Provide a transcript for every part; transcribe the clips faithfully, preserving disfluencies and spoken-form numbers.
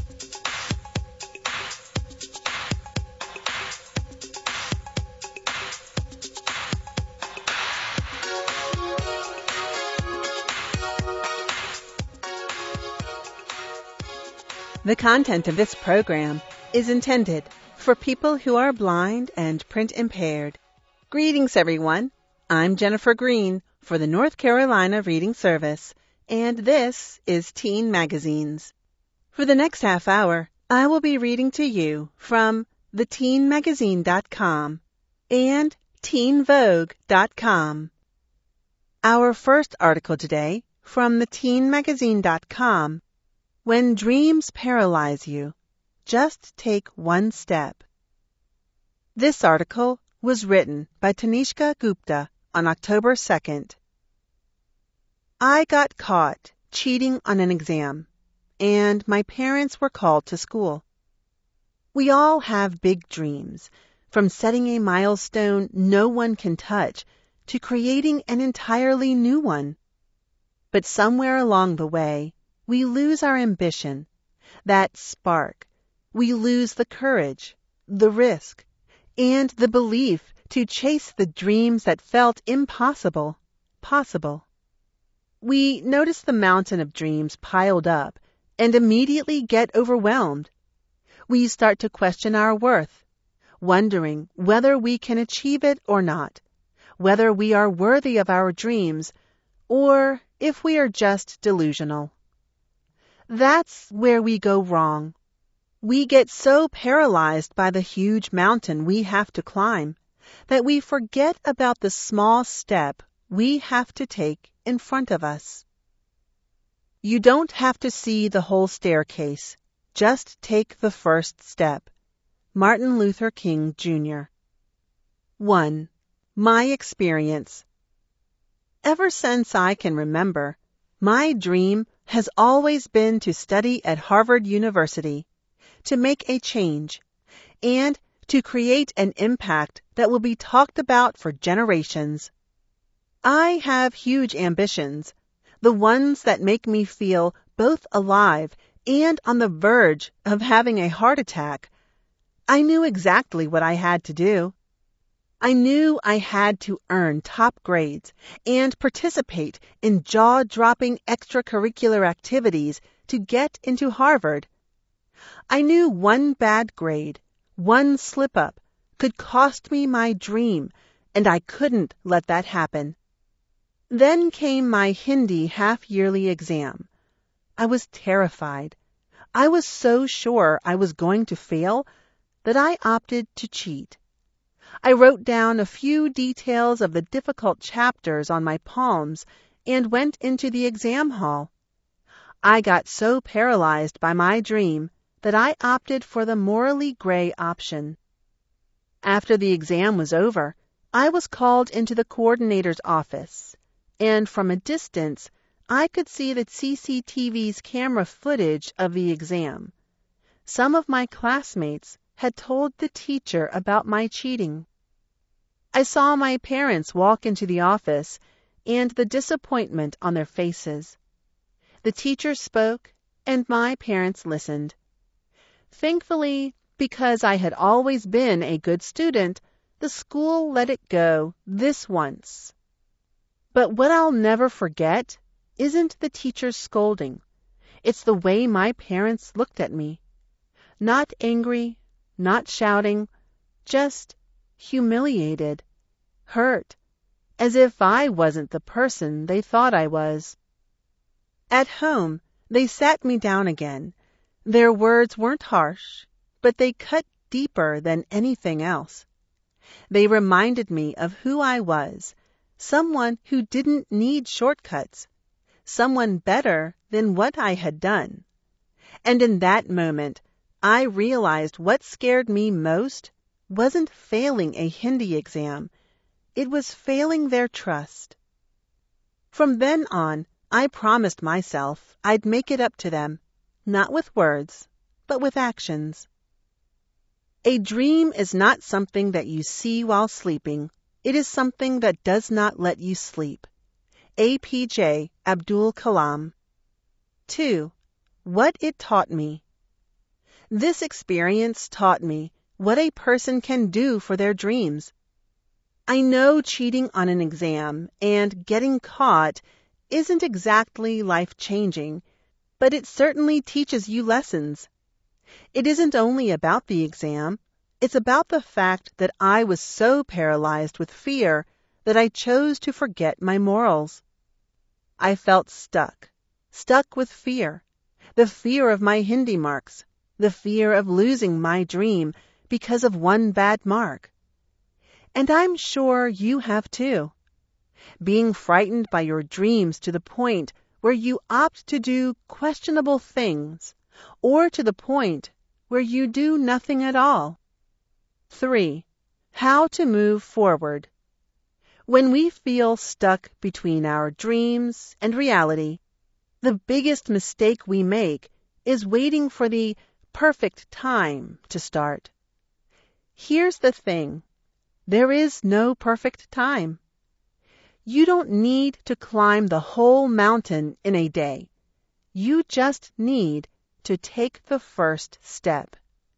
The content of this program is intended for people who are blind and print impaired. Greetings, everyone. I'm Jennifer Green for the North Carolina Reading Service, and this is Teen Magazines. For the next half hour, I will be reading to you from the teen magazine dot com and teen vogue dot com. Our first article today from the teen magazine dot com: When Dreams Paralyze You, Just Take One Step. This article was written by Tanishka Gupta on October second. I got caught cheating on an exam, and my parents were called to school. We all have big dreams, from setting a milestone no one can touch to creating an entirely new one. But somewhere along the way, we lose our ambition, that spark. We lose the courage, the risk, and the belief to chase the dreams that felt impossible, possible. We notice the mountain of dreams piled up and immediately get overwhelmed. We start to question our worth, wondering whether we can achieve it or not, whether we are worthy of our dreams, or if we are just delusional. That's where we go wrong. We get so paralyzed by the huge mountain we have to climb that we forget about the small step we have to take in front of us. You don't have to see the whole staircase. Just take the first step. Martin Luther King, Junior one. My experience. Ever since I can remember, my dream has always been to study at Harvard University, to make a change, and to create an impact that will be talked about for generations. I have huge ambitions, the ones that make me feel both alive and on the verge of having a heart attack. I knew exactly what I had to do. I knew I had to earn top grades and participate in jaw-dropping extracurricular activities to get into Harvard. I knew one bad grade, one slip-up, could cost me my dream, and I couldn't let that happen. Then came my Hindi half-yearly exam. I was terrified. I was so sure I was going to fail that I opted to cheat. I wrote down a few details of the difficult chapters on my palms and went into the exam hall. I got so paralyzed by my dream that I opted for the morally gray option. After the exam was over, I was called into the coordinator's office, and from a distance, I could see the C C T V's camera footage of the exam. Some of my classmates had told the teacher about my cheating. I saw my parents walk into the office and the disappointment on their faces. The teacher spoke, and my parents listened. Thankfully, because I had always been a good student, the school let it go this once. But what I'll never forget isn't the teacher's scolding. It's the way my parents looked at me. Not angry, not shouting, just humiliated, hurt, as if I wasn't the person they thought I was. At home, they sat me down again. Their words weren't harsh, but they cut deeper than anything else. They reminded me of who I was, someone who didn't need shortcuts, someone better than what I had done. And in that moment, I realized what scared me most wasn't failing a Hindi exam. It was failing their trust. From then on, I promised myself I'd make it up to them, not with words, but with actions. A dream is not something that you see while sleeping. It is something that does not let you sleep. A P J Abdul Kalam. two. What it taught me. This experience taught me what a person can do for their dreams. I know cheating on an exam and getting caught isn't exactly life-changing, but it certainly teaches you lessons. It isn't only about the exam. It's about the fact that I was so paralyzed with fear that I chose to forget my morals. I felt stuck, stuck with fear, the fear of my Hindi marks, the fear of losing my dream because of one bad mark. And I'm sure you have too. Being frightened by your dreams to the point where you opt to do questionable things, or to the point where you do nothing at all. Three, how to move forward. When we feel stuck between our dreams and reality, the biggest mistake we make is waiting for the perfect time to start. Here's the thing. There is no perfect time. You don't need to climb the whole mountain in a day. You just need to take the first step.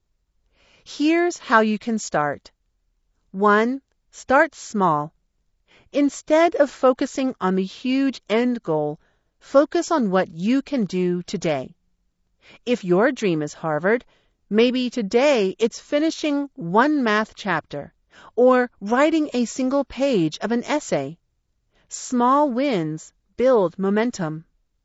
Here's how you can start. One, start small. Instead of focusing on the huge end goal, focus on what you can do today. If your dream is Harvard, maybe today it's finishing one math chapter or writing a single page of an essay. Small wins build momentum.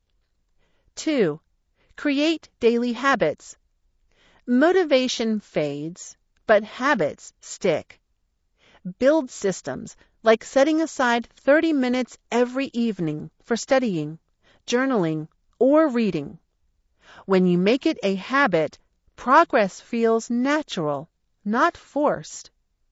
Two, create daily habits. Motivation fades, but habits stick. Build systems like setting aside thirty minutes every evening for studying, journaling, or reading. When you make it a habit, progress feels natural, not forced.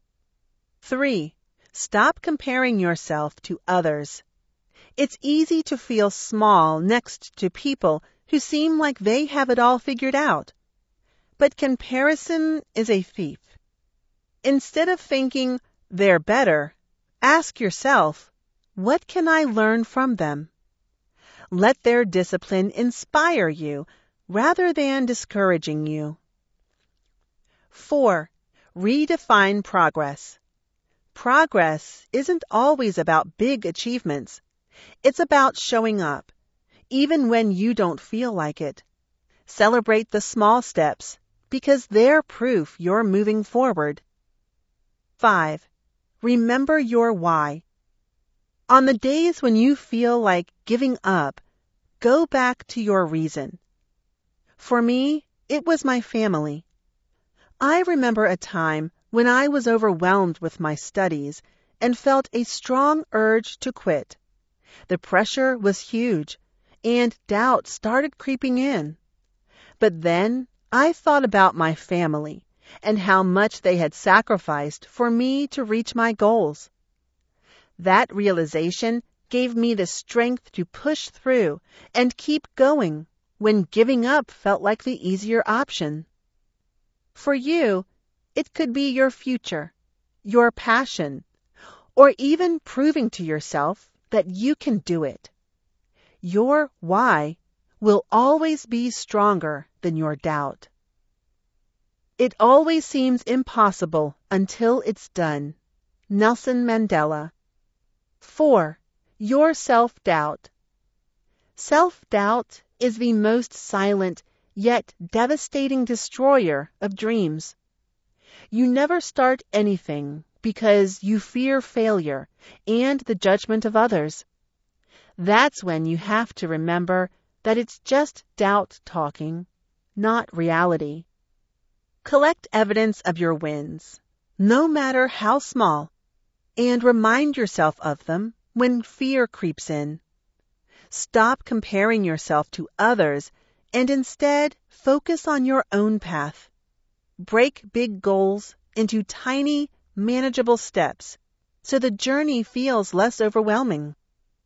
Three, stop comparing yourself to others. It's easy to feel small next to people who seem like they have it all figured out. But comparison is a thief. Instead of thinking, they're better, ask yourself, what can I learn from them? Let their discipline inspire you rather than discouraging you. Four, redefine progress. Progress isn't always about big achievements. It's about showing up, even when you don't feel like it. Celebrate the small steps, because they're proof you're moving forward. Five, remember your why. On the days when you feel like giving up, go back to your reason. For me, it was my family. I remember a time when I was overwhelmed with my studies and felt a strong urge to quit. The pressure was huge, and doubt started creeping in. But then I thought about my family and how much they had sacrificed for me to reach my goals. That realization gave me the strength to push through and keep going when giving up felt like the easier option. For you, it could be your future, your passion, or even proving to yourself that you can do it. Your why will always be stronger than your doubt. It always seems impossible until it's done. Nelson Mandela. Four, your self-doubt. Self-doubt is the most silent yet devastating destroyer of dreams. You never start anything because you fear failure and the judgment of others. That's when you have to remember that it's just doubt talking, not reality. Collect evidence of your wins, no matter how small, and remind yourself of them when fear creeps in. Stop comparing yourself to others and instead focus on your own path. Break big goals into tiny, manageable steps so the journey feels less overwhelming.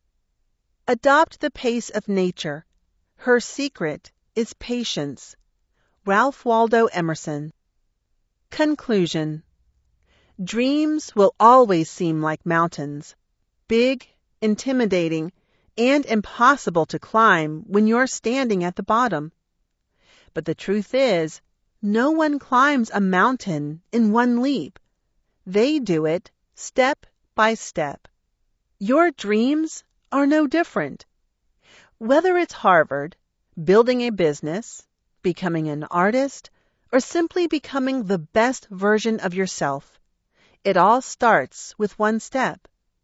Adopt the pace of nature. Her secret is patience. Ralph Waldo Emerson. Conclusion. Dreams will always seem like mountains, big, intimidating, and impossible to climb when you're standing at the bottom. But the truth is, no one climbs a mountain in one leap. They do it step by step. Your dreams are no different. Whether it's Harvard, building a business, becoming an artist, or simply becoming the best version of yourself, it all starts with one step.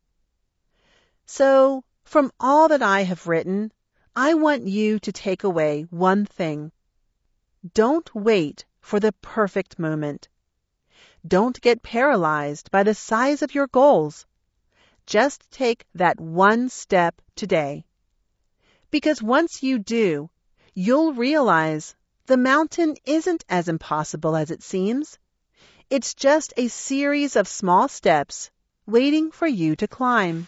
So, from all that I have written, I want you to take away one thing. Don't wait for the perfect moment. Don't get paralyzed by the size of your goals. Just take that one step today. Because once you do, you'll realize the mountain isn't as impossible as it seems. It's just a series of small steps waiting for you to climb.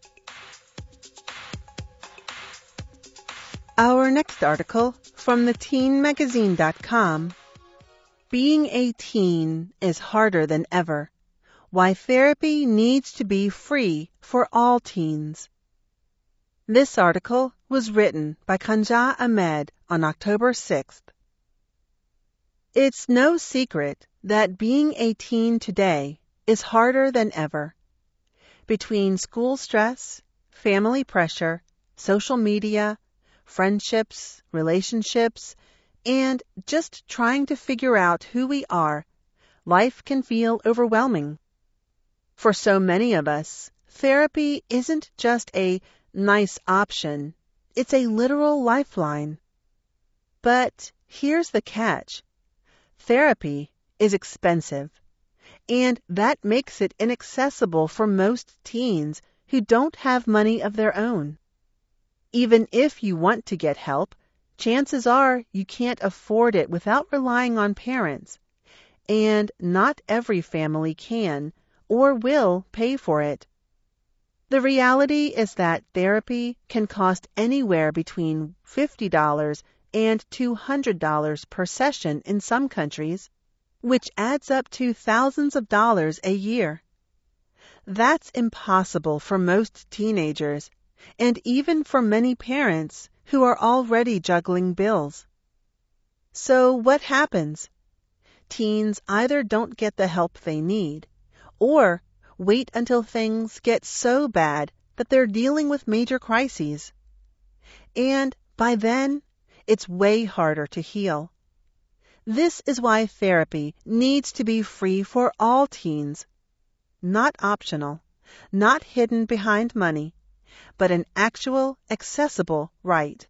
Our next article from the teen magazine dot com. Being a teen is harder than ever. Why therapy needs to be free for all teens. This article was written by Kanja Ahmed on October sixth. It's no secret that being a teen today is harder than ever. Between school stress, family pressure, social media, friendships, relationships, and just trying to figure out who we are, life can feel overwhelming. For so many of us, therapy isn't just a nice option, it's a literal lifeline. But here's the catch. Therapy is expensive, and that makes it inaccessible for most teens who don't have money of their own. Even if you want to get help, chances are you can't afford it without relying on parents, and not every family can or will pay for it. The reality is that therapy can cost anywhere between fifty dollars and two hundred dollars per session in some countries, which adds up to thousands of dollars a year. That's impossible for most teenagers, and even for many parents who are already juggling bills. So what happens? Teens either don't get the help they need, or wait until things get so bad that they're dealing with major crises. And by then, it's way harder to heal. This is why therapy needs to be free for all teens. Not optional, not hidden behind money, but an actual, accessible right.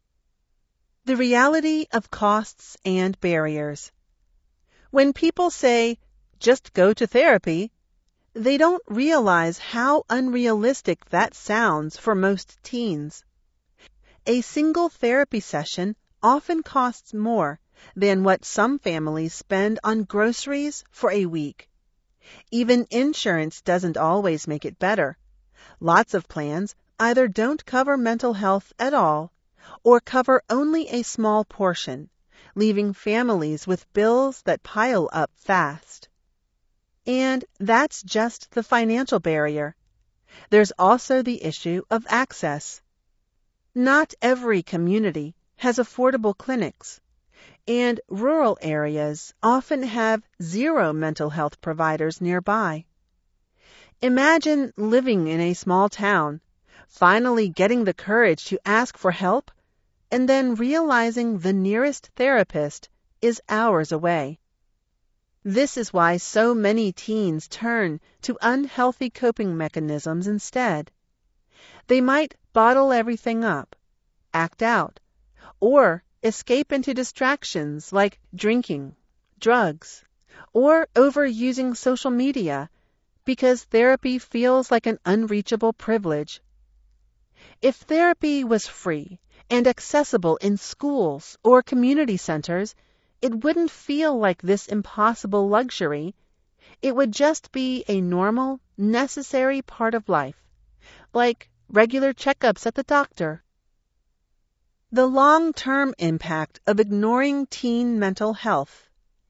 The reality of costs and barriers. When people say, just go to therapy, they don't realize how unrealistic that sounds for most teens. A single therapy session often costs more than what some families spend on groceries for a week. Even insurance doesn't always make it better. Lots of plans either don't cover mental health at all or cover only a small portion, leaving families with bills that pile up fast. And that's just the financial barrier. There's also the issue of access. Not every community has affordable clinics, and rural areas often have zero mental health providers nearby. Imagine living in a small town, finally getting the courage to ask for help, and then realizing the nearest therapist is hours away. This is why so many teens turn to unhealthy coping mechanisms instead. They might bottle everything up, act out, or escape into distractions like drinking, drugs, or overusing social media because therapy feels like an unreachable privilege. If therapy was free and accessible in schools or community centers, it wouldn't feel like this impossible luxury. It would just be a normal, necessary part of life, like regular checkups at the doctor. The long-term impact of ignoring teen mental health.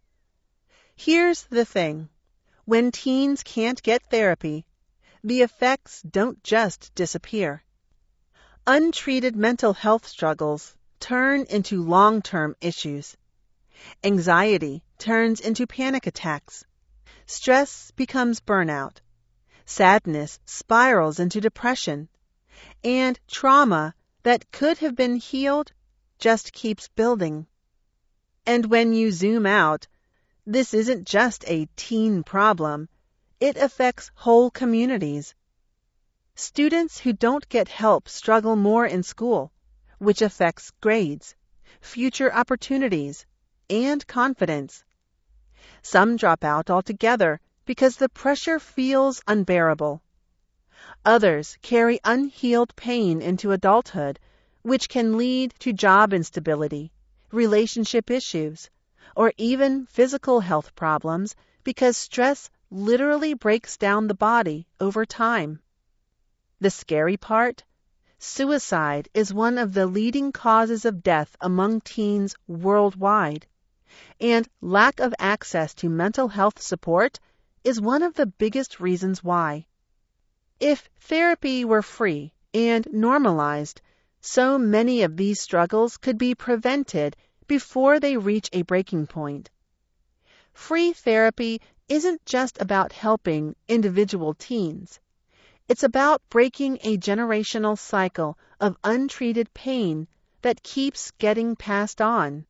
Here's the thing. When teens can't get therapy, the effects don't just disappear. Untreated mental health struggles turn into long-term issues. Anxiety turns into panic attacks. Stress becomes burnout. Sadness spirals into depression. And trauma that could have been healed just keeps building. And when you zoom out, this isn't just a teen problem. It affects whole communities. Students who don't get help struggle more in school, which affects grades, future opportunities, and confidence. Some drop out altogether because the pressure feels unbearable. Others carry unhealed pain into adulthood, which can lead to job instability, relationship issues, or even physical health problems because stress literally breaks down the body over time. The scary part? Suicide is one of the leading causes of death among teens worldwide, and lack of access to mental health support is one of the biggest reasons why. If therapy were free and normalized, so many of these struggles could be prevented before they reach a breaking point. Free therapy isn't just about helping individual teens. It's about breaking a generational cycle of untreated pain that keeps getting passed on.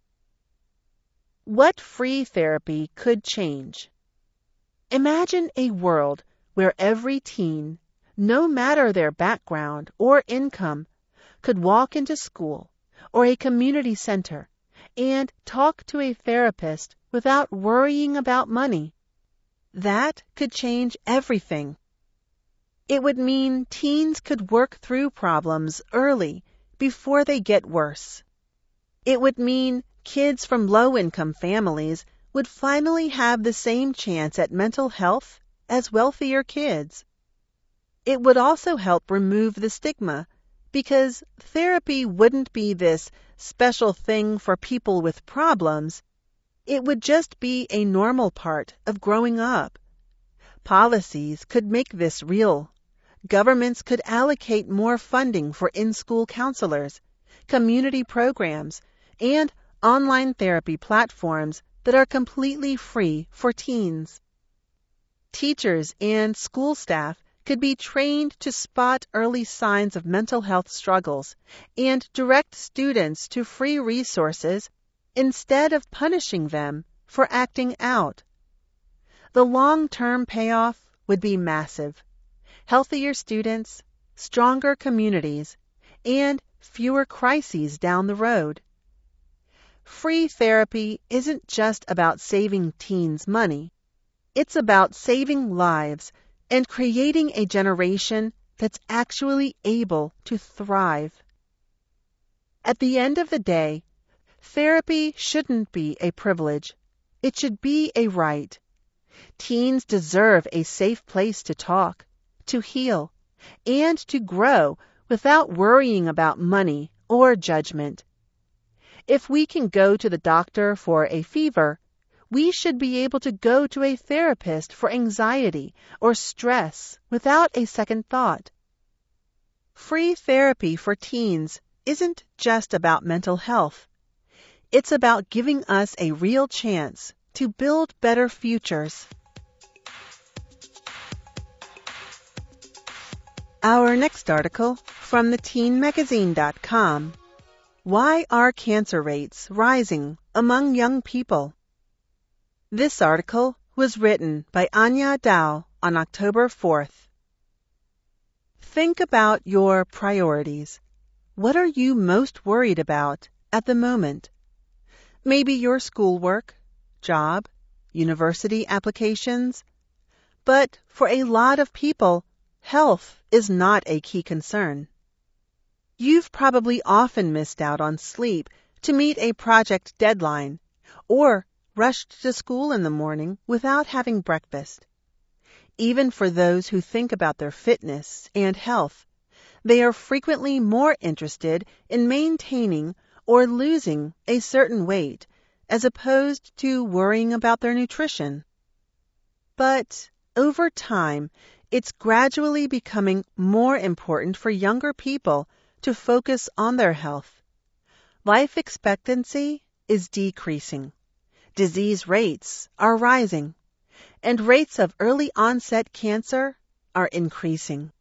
What free therapy could change? Imagine a world where every teen, no matter their background or income, could walk into school or a community center and talk to a therapist without worrying about money. That could change everything. It would mean teens could work through problems early before they get worse. It would mean kids from low-income families would finally have the same chance at mental health as wealthier kids. It would also help remove the stigma, because therapy wouldn't be this special thing for people with problems. It would just be a normal part of growing up. Policies could make this real. Governments could allocate more funding for in-school counselors, community programs, and online therapy platforms that are completely free for teens. Teachers and school staff could be trained to spot early signs of mental health struggles and direct students to free resources instead of punishing them for acting out. The long-term payoff would be massive. Healthier students, stronger communities, and fewer crises down the road. Free therapy isn't just about saving teens money. It's about saving lives and creating a generation that's actually able to thrive. At the end of the day, therapy shouldn't be a privilege. It should be a right. Teens deserve a safe place to talk, to heal, and to grow without worrying about money or judgment. If we can go to the doctor for a fever, we should be able to go to a therapist for anxiety or stress without a second thought. Free therapy for teens isn't just about mental health. It's about giving us a real chance to build better futures. Our next article from the teen magazine dot com. Why are cancer rates rising among young people? This article was written by Anya Dow on October fourth. Think about your priorities. What are you most worried about at the moment? Maybe your schoolwork, job, university applications. But for a lot of people, health is not a key concern. You've probably often missed out on sleep to meet a project deadline, or rushed to school in the morning without having breakfast. Even for those who think about their fitness and health, they are frequently more interested in maintaining or losing a certain weight as opposed to worrying about their nutrition. But over time, it's gradually becoming more important for younger people to focus on their health. Life expectancy is decreasing, disease rates are rising, and rates of early onset cancer are increasing.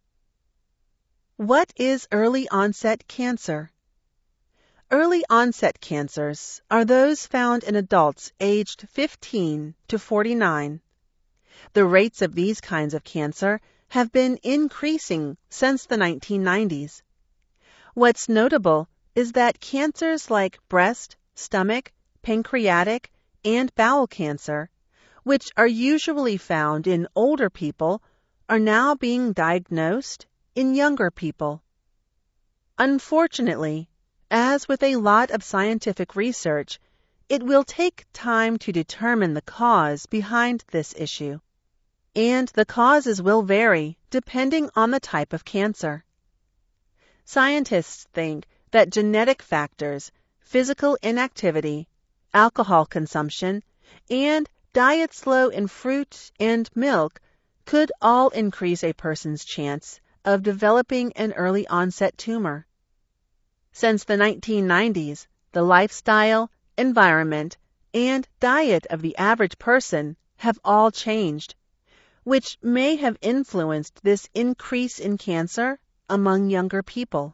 What is early onset cancer? Early onset cancers are those found in adults aged fifteen to forty-nine. The rates of these kinds of cancer have been increasing since the nineteen nineties. What's notable is that cancers like breast, stomach, pancreatic, and bowel cancer, which are usually found in older people, are now being diagnosed in younger people. Unfortunately, as with a lot of scientific research, it will take time to determine the cause behind this issue, and the causes will vary depending on the type of cancer. Scientists think that genetic factors, physical inactivity, alcohol consumption, and diets low in fruit and milk could all increase a person's chance of developing an early onset tumor. Since the nineteen nineties, the lifestyle, environment, and diet of the average person have all changed, which may have influenced this increase in cancer among younger people.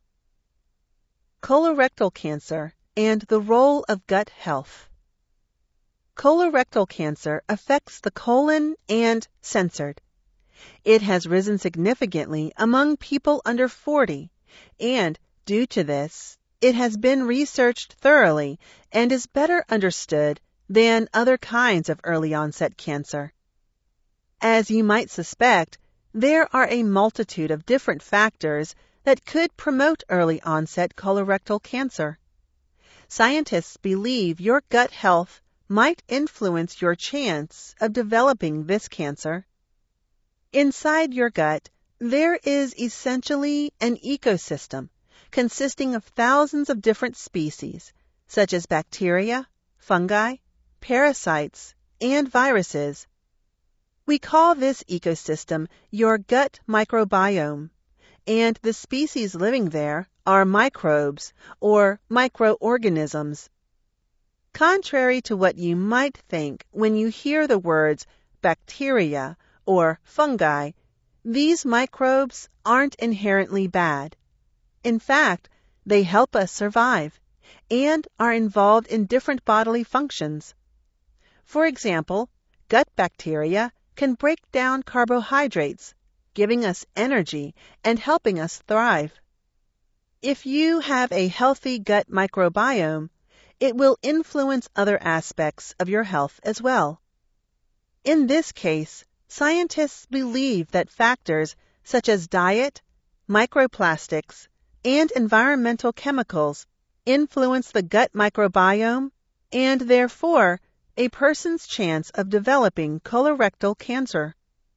Colorectal cancer and the role of gut health. Colorectal cancer affects the colon and censored. It has risen significantly among people under forty, and due to this, it has been researched thoroughly and is better understood than other kinds of early onset cancer. As you might suspect, there are a multitude of different factors that could promote early onset colorectal cancer. Scientists believe your gut health might influence your chance of developing this cancer. Inside your gut, there is essentially an ecosystem consisting of thousands of different species, such as bacteria, fungi, parasites, and viruses. We call this ecosystem your gut microbiome, and the species living there are microbes or microorganisms. Contrary to what you might think when you hear the words bacteria or fungi, these microbes aren't inherently bad. In fact, they help us survive and are involved in different bodily functions. For example, gut bacteria can break down carbohydrates, giving us energy and helping us thrive. If you have a healthy gut microbiome, it will influence other aspects of your health as well. In this case, scientists believe that factors such as diet, microplastics, and environmental chemicals influence the gut microbiome and therefore a person's chance of developing colorectal cancer.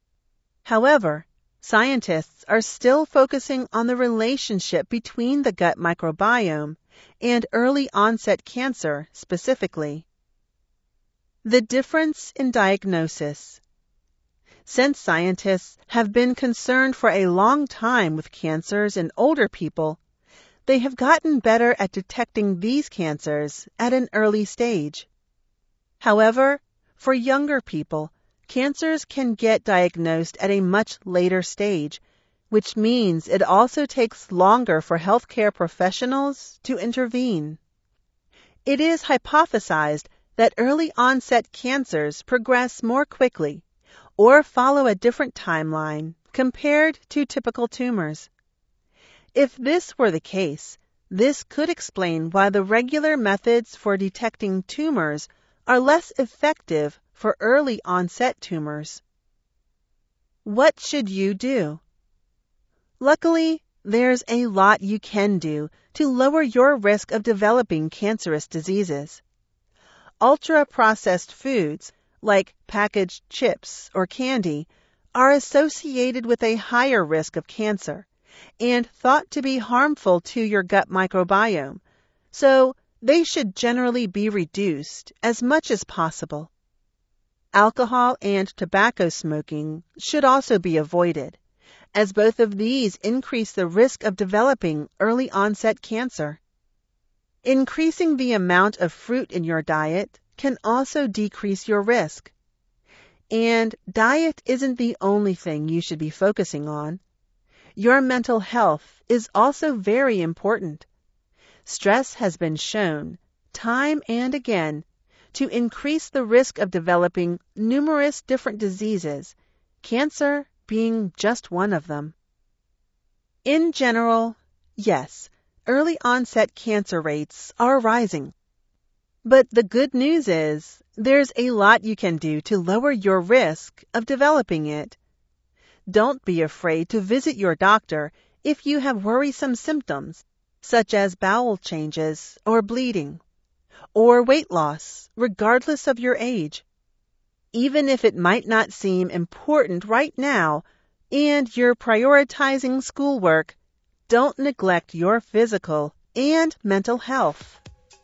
However, scientists are still focusing on the relationship between the gut microbiome and early onset cancer specifically. The difference in diagnosis. Since scientists have been concerned for a long time with cancers in older people, they have gotten better at detecting these cancers at an early stage. However, for younger people, cancers can get diagnosed at a much later stage, which means it also takes longer for healthcare professionals to intervene. It is hypothesized that early onset cancers progress more quickly or follow a different timeline compared to typical tumors. If this were the case, this could explain why the regular methods for detecting tumors are less effective for early onset tumors. What should you do? Luckily, there's a lot you can do to lower your risk of developing cancerous diseases. Ultra-processed foods, like packaged chips or candy, are associated with a higher risk of cancer and thought to be harmful to your gut microbiome, so they should generally be reduced as much as possible. Alcohol and tobacco smoking should also be avoided, as both of these increase the risk of developing early onset cancer. Increasing the amount of fruit in your diet can also decrease your risk. And diet isn't the only thing you should be focusing on. Your mental health is also very important. Stress has been shown, time and again, to increase the risk of developing numerous different diseases, cancer being just one of them. In general, yes, early onset cancer rates are rising. But the good news is, there's a lot you can do to lower your risk of developing it. Don't be afraid to visit your doctor if you have worrisome symptoms, such as bowel changes or bleeding, or weight loss, regardless of your age. Even if it might not seem important right now and you're prioritizing schoolwork, don't neglect your physical and mental health.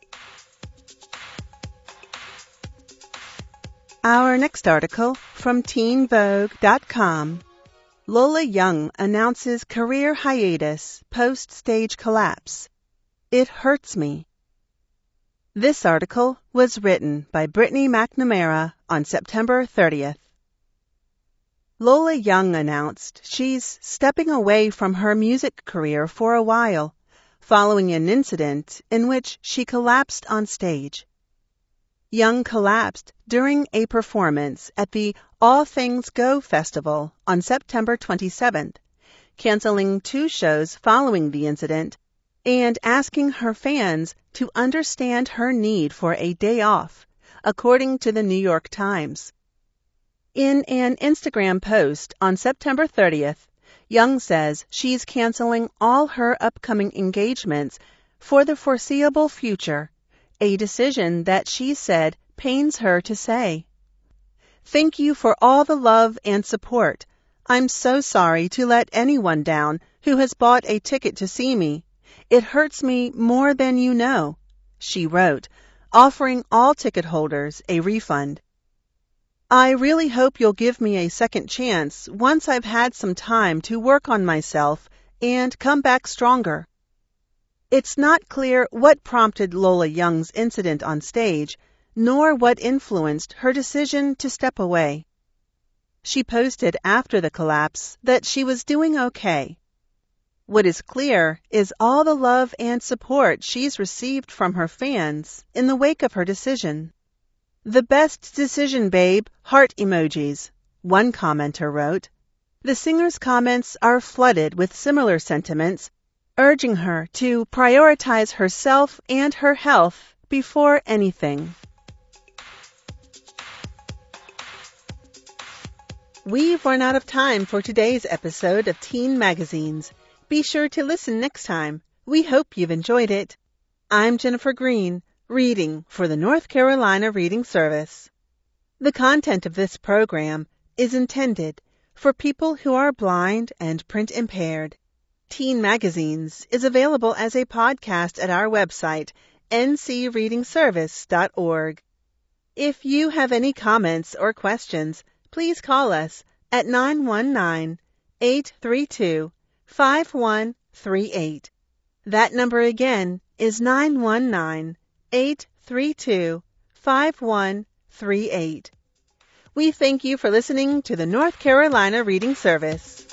Our next article from teen vogue dot com. Lola Young announces career hiatus post-stage collapse. It hurts me. This article was written by Brittany McNamara on September thirtieth. Lola Young announced she's stepping away from her music career for a while, following an incident in which she collapsed on stage. Young collapsed during a performance at the All Things Go Festival on September twenty-seventh, canceling two shows following the incident and asking her fans to understand her need for a day off, according to the New York Times. In an Instagram post on September thirtieth, Young says she's canceling all her upcoming engagements for the foreseeable future, a decision that she said pains her to say. Thank you for all the love and support. I'm so sorry to let anyone down who has bought a ticket to see me. It hurts me more than you know, she wrote, offering all ticket holders a refund. I really hope you'll give me a second chance once I've had some time to work on myself and come back stronger. It's not clear what prompted Lola Young's incident on stage, nor what influenced her decision to step away. She posted after the collapse that she was doing okay. What is clear is all the love and support she's received from her fans in the wake of her decision. The best decision, babe, heart emojis, one commenter wrote. The singer's comments are flooded with similar sentiments, urging her to prioritize herself and her health before anything. We've run out of time for today's episode of Teen Magazines. Be sure to listen next time. We hope you've enjoyed it. I'm Jennifer Green, reading for the North Carolina Reading Service. The content of this program is intended for people who are blind and print impaired. Teen Magazines is available as a podcast at our website, n c reading service dot org. If you have any comments or questions, please call us at nine one nine, eight three two, five one three eight. That number again is nine one nine, eight three two, five one three eight. We thank you for listening to the North Carolina Reading Service.